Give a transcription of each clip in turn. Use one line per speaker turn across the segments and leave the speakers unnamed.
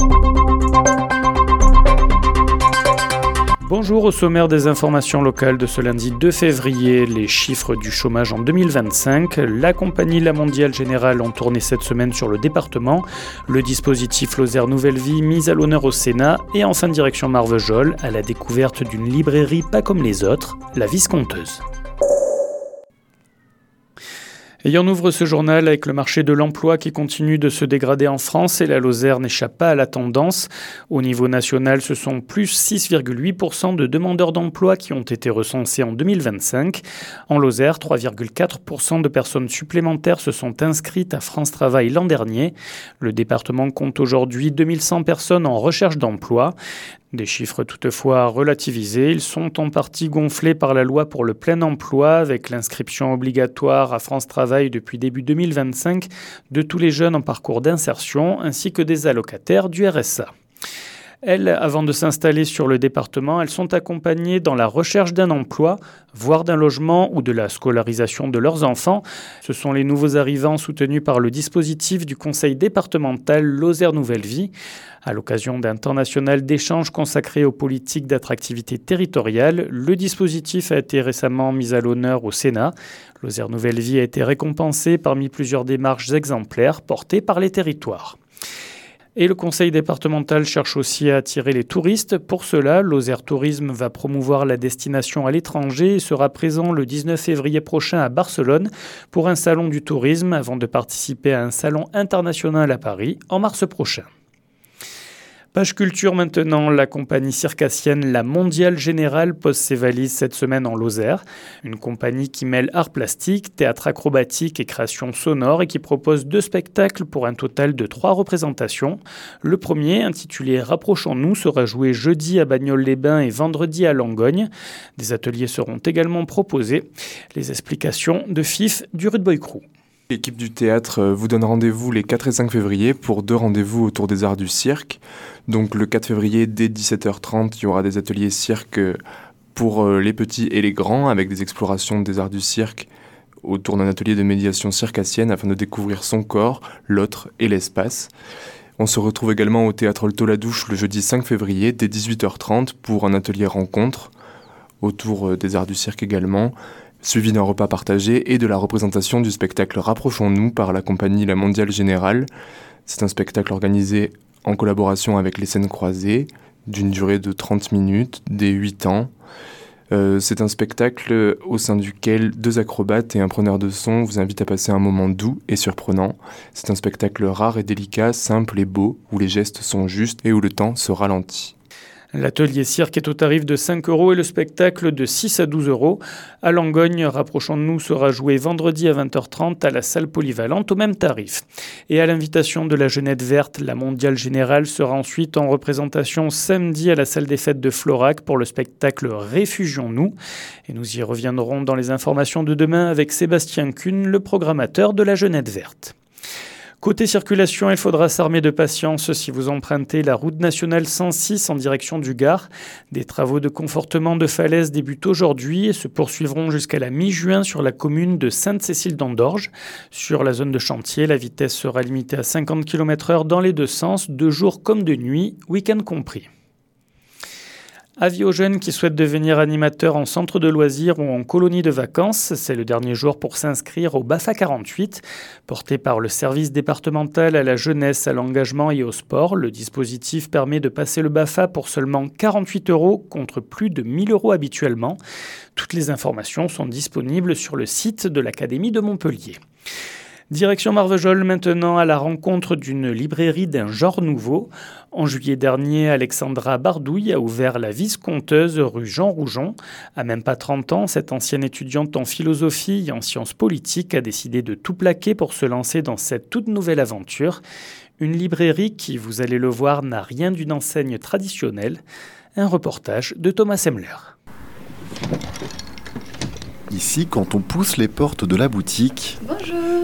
Bonjour, au sommaire des informations locales de ce lundi 2 février, les chiffres du chômage en 2025. La compagnie La Mondiale Générale ont tourné cette semaine sur le département. Le dispositif Lozère Nouvelle Vie mis à l'honneur au Sénat. Et enfin direction Marvejols, à la découverte d'une librairie pas comme les autres, la Visconteuse. Et on ouvre ce journal avec le marché de l'emploi qui continue de se dégrader en France et la Lozère n'échappe pas à la tendance. Au niveau national, ce sont plus 6,8% de demandeurs d'emploi qui ont été recensés en 2025. En Lozère, 3,4% de personnes supplémentaires se sont inscrites à France Travail l'an dernier. Le département compte aujourd'hui 2100 personnes en recherche d'emploi. Des chiffres toutefois relativisés, ils sont en partie gonflés par la loi pour le plein emploi avec l'inscription obligatoire à France Travail depuis début 2025 de tous les jeunes en parcours d'insertion ainsi que des allocataires du RSA. Elles, avant de s'installer sur le département, elles sont accompagnées dans la recherche d'un emploi, voire d'un logement ou de la scolarisation de leurs enfants. Ce sont les nouveaux arrivants soutenus par le dispositif du conseil départemental Lozère Nouvelle Vie. À l'occasion d'un temps national d'échange consacré aux politiques d'attractivité territoriale, le dispositif a été récemment mis à l'honneur au Sénat. Lozère Nouvelle Vie a été récompensé parmi plusieurs démarches exemplaires portées par les territoires. Et le conseil départemental cherche aussi à attirer les touristes. Pour cela, Lozère Tourisme va promouvoir la destination à l'étranger et sera présent le 19 février prochain à Barcelone pour un salon du tourisme avant de participer à un salon international à Paris en mars prochain. Page culture maintenant, la compagnie circassienne La Mondiale Générale pose ses valises cette semaine en Lozère. Une compagnie qui mêle art plastique, théâtre acrobatique et création sonore et qui propose 2 spectacles pour un total de 3 représentations. Le premier, intitulé Rapprochons-nous, sera joué jeudi à Bagnols-les-Bains et vendredi à Langogne. Des ateliers seront également proposés. Les explications de Fif du Rude Boy Crew.
L'équipe du théâtre vous donne rendez-vous les 4 et 5 février pour 2 rendez-vous autour des arts du cirque. Donc le 4 février, dès 17h30, il y aura des ateliers cirque pour les petits et les grands, avec des explorations des arts du cirque autour d'un atelier de médiation circassienne afin de découvrir son corps, l'autre et l'espace. On se retrouve également au théâtre Le Taux-la-Douche le jeudi 5 février, dès 18h30, pour un atelier rencontre autour des arts du cirque également, suivi d'un repas partagé et de la représentation du spectacle Rapprochons-nous par la compagnie La Mondiale Générale. C'est un spectacle organisé en collaboration avec les Scènes Croisées, d'une durée de 30 minutes, dès 8 ans. C'est un spectacle au sein duquel 2 acrobates et un preneur de son vous invitent à passer un moment doux et surprenant. C'est un spectacle rare et délicat, simple et beau, où les gestes sont justes et où le temps se ralentit.
L'atelier cirque est au tarif de 5 € et le spectacle de 6 à 12 €. À Langogne, Rapprochons-nous sera joué vendredi à 20h30 à la salle polyvalente au même tarif. Et à l'invitation de la Jeunette Verte, la Mondiale Générale sera ensuite en représentation samedi à la salle des fêtes de Florac pour le spectacle Réfugions-nous. Et nous y reviendrons dans les informations de demain avec Sébastien Kuhn, le programmateur de la Jeunette Verte. Côté circulation, il faudra s'armer de patience si vous empruntez la route nationale 106 en direction du Gard. Des travaux de confortement de falaise débutent aujourd'hui et se poursuivront jusqu'à la mi-juin sur la commune de Sainte-Cécile-d'Andorge. Sur la zone de chantier, la vitesse sera limitée à 50 km/h dans les 2 sens, de jour comme de nuit, week-end compris. Avis aux jeunes qui souhaitent devenir animateurs en centre de loisirs ou en colonie de vacances, c'est le dernier jour pour s'inscrire au BAFA 48. Porté par le service départemental à la jeunesse, à l'engagement et au sport, le dispositif permet de passer le BAFA pour seulement 48 € contre plus de 1 000 € habituellement. Toutes les informations sont disponibles sur le site de l'Académie de Montpellier. Direction Marvejols maintenant à la rencontre d'une librairie d'un genre nouveau. En juillet dernier, Alexandra Bardouille a ouvert la Visconteuse rue Jean Roujon. À même pas 30 ans, cette ancienne étudiante en philosophie et en sciences politiques a décidé de tout plaquer pour se lancer dans cette toute nouvelle aventure. Une librairie qui, vous allez le voir, n'a rien d'une enseigne traditionnelle. Un reportage de Thomas Semler.
Ici, quand on pousse les portes de la boutique,
Bonjour.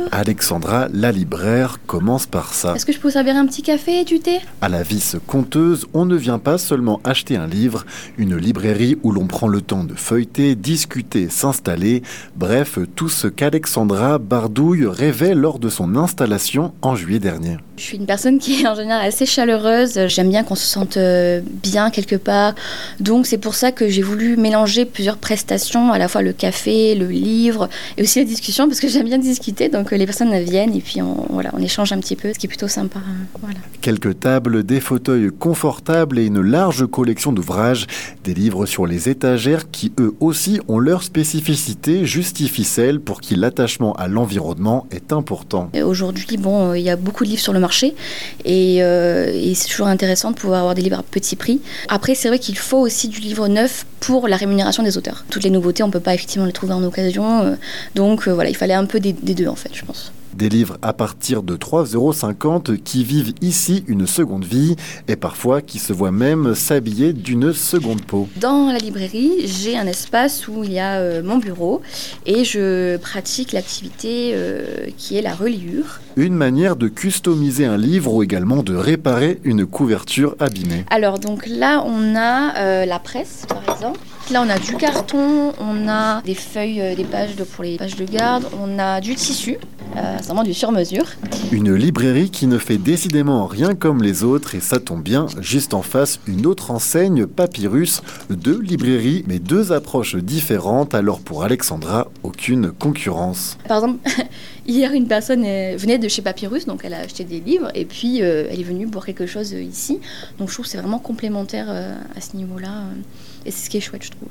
Alexandra, la libraire, commence par ça.
Est-ce que je peux vous servir un petit café et du thé ?
À la Vis conteuse, on ne vient pas seulement acheter un livre, une librairie où l'on prend le temps de feuilleter, discuter, s'installer, bref, tout ce qu'Alexandra Bardouille rêvait lors de son installation en juillet dernier.
Je suis une personne qui est en général assez chaleureuse, j'aime bien qu'on se sente bien quelque part, donc c'est pour ça que j'ai voulu mélanger plusieurs prestations, à la fois le café, le livre et aussi la discussion, parce que j'aime bien discuter, donc les personnes viennent et puis on échange un petit peu, ce qui est plutôt sympa. Voilà.
Quelques tables, des fauteuils confortables et une large collection d'ouvrages, des livres sur les étagères qui eux aussi ont leur spécificité, justifient celle pour qui l'attachement à l'environnement est important.
Et aujourd'hui, il y a beaucoup de livres sur le marché et c'est toujours intéressant de pouvoir avoir des livres à petit prix. Après, c'est vrai qu'il faut aussi du livre neuf pour la rémunération des auteurs. Toutes les nouveautés, on ne peut pas effectivement les trouver en occasion, donc il fallait un peu des deux en fait, je pense.
Des livres à partir de 3,50 € qui vivent ici une seconde vie et parfois qui se voient même s'habiller d'une seconde peau.
Dans la librairie, j'ai un espace où il y a mon bureau et je pratique l'activité qui est la reliure.
Une manière de customiser un livre ou également de réparer une couverture abîmée.
Alors donc là, on a la presse par exemple. Là, on a du carton, on a des feuilles, des pages pour les pages de garde, on a du tissu, c'est vraiment du sur-mesure.
Une librairie qui ne fait décidément rien comme les autres et ça tombe bien, juste en face, une autre enseigne, Papyrus, 2 librairies mais 2 approches différentes, alors pour Alexandra, aucune concurrence.
Par exemple, hier, une personne venait de chez Papyrus, donc elle a acheté des livres et puis elle est venue boire quelque chose ici. Donc je trouve que c'est vraiment complémentaire à ce niveau-là et c'est ce qui est chouette, je trouve.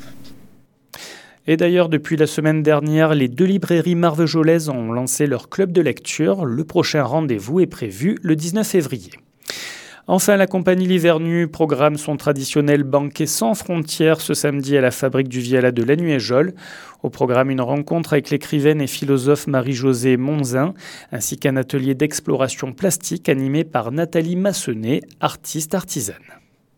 Et d'ailleurs, depuis la semaine dernière, les 2 librairies marvejolaises ont lancé leur club de lecture. Le prochain rendez-vous est prévu le 19 février. Enfin, la compagnie L'Hiver-Nu programme son traditionnel banquet sans frontières ce samedi à la Fabrique du Viala de Lanuéjol. Au programme, une rencontre avec l'écrivaine et philosophe Marie-Josée Monzin, ainsi qu'un atelier d'exploration plastique animé par Nathalie Massenet, artiste artisane.